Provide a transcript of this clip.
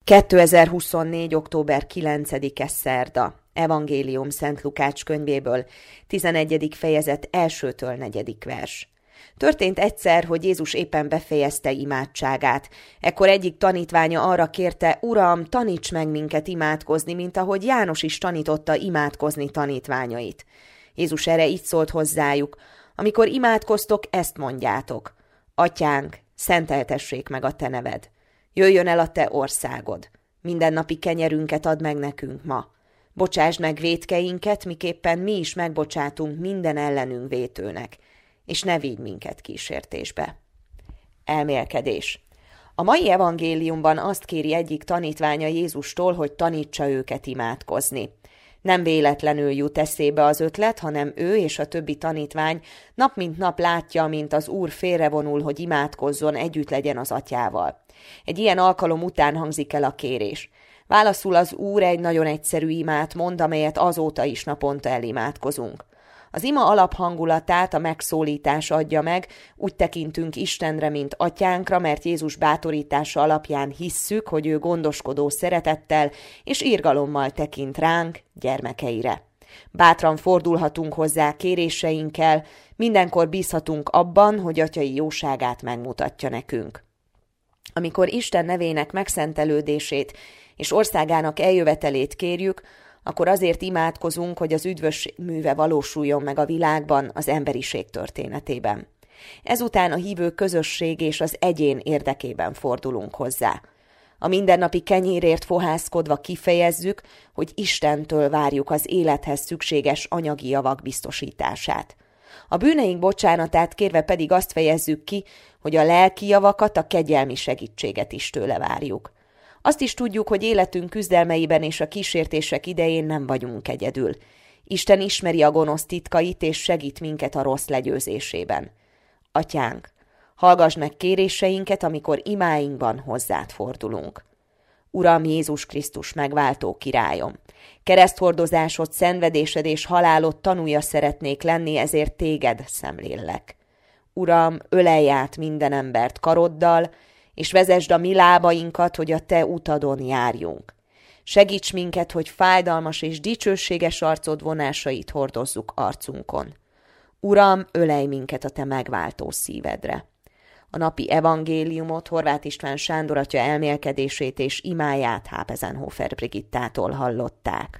2024. október 9-e szerda. Evangélium Szent Lukács könyvéből, 11. fejezet 1-től 4. vers. Történt egyszer, hogy Jézus éppen befejezte imádságát. Ekkor egyik tanítványa arra kérte: Uram, taníts meg minket imádkozni, mint ahogy János is tanította imádkozni tanítványait. Jézus erre így szólt hozzájuk: amikor imádkoztok, ezt mondjátok: Atyánk, szenteltessék meg a te neved. Jöjjön el a te országod. Mindennapi kenyerünket add meg nekünk ma. Bocsásd meg vétkeinket, miképpen mi is megbocsátunk minden ellenünk vétőnek. És ne vigy minket kísértésbe. Elmélkedés. A mai evangéliumban azt kéri egyik tanítványa Jézustól, hogy tanítsa őket imádkozni. Nem véletlenül jut eszébe az ötlet, hanem ő és a többi tanítvány nap mint nap látja, mint az Úr félrevonul, hogy imádkozzon, együtt legyen az atyával. Egy ilyen alkalom után hangzik el a kérés. Válaszul az Úr egy nagyon egyszerű imát mond, amelyet azóta is naponta elimádkozunk. Az ima alaphangulatát a megszólítás adja meg, úgy tekintünk Istenre, mint atyánkra, mert Jézus bátorítása alapján hisszük, hogy ő gondoskodó szeretettel és irgalommal tekint ránk, gyermekeire. Bátran fordulhatunk hozzá kéréseinkkel, mindenkor bízhatunk abban, hogy atyai jóságát megmutatja nekünk. Amikor Isten nevének megszentelődését és országának eljövetelét kérjük, akkor azért imádkozunk, hogy az üdvös műve valósuljon meg a világban, az emberiség történetében. Ezután a hívő közösség és az egyén érdekében fordulunk hozzá. A mindennapi kenyérért fohászkodva kifejezzük, hogy Istentől várjuk az élethez szükséges anyagi javak biztosítását. A bűneink bocsánatát kérve pedig azt fejezzük ki, hogy a lelki javakat, a kegyelmi segítséget is tőle várjuk. Azt is tudjuk, hogy életünk küzdelmeiben és a kísértések idején nem vagyunk egyedül. Isten ismeri a gonosz titkait és segít minket a rossz legyőzésében. Atyánk, hallgass meg kéréseinket, amikor imáinkban hozzád fordulunk. Uram Jézus Krisztus, megváltó királyom! Kereszthordozásod, szenvedésed és halálod tanúja szeretnék lenni, ezért téged szemléllek. Uram, ölelj át minden embert karoddal, és vezesd a mi lábainkat, hogy a te utadon járjunk. Segíts minket, hogy fájdalmas és dicsőséges arcod vonásait hordozzuk arcunkon. Uram, ölelj minket a te megváltó szívedre. A napi evangéliumot Horváth István Sándor atya elmélkedését és imáját Hápezenhofer Brigittától hallották.